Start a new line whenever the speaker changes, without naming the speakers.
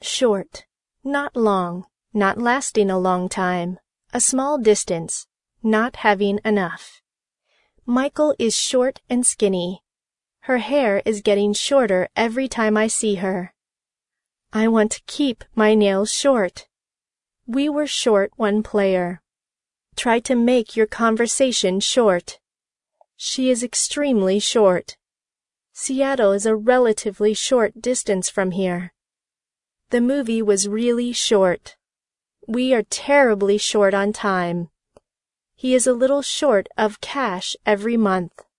Short. Not long. Not lasting a long time. A small distance. Not having enough. Michael is short and skinny. Her hair is getting shorter every time I see her. I want to keep my nails short. We were short one player. Try to make your conversation short. She is extremely short. Seattle is a relatively short distance from here. The movie was really short. We are terribly short on time. He is a little short of cash every month.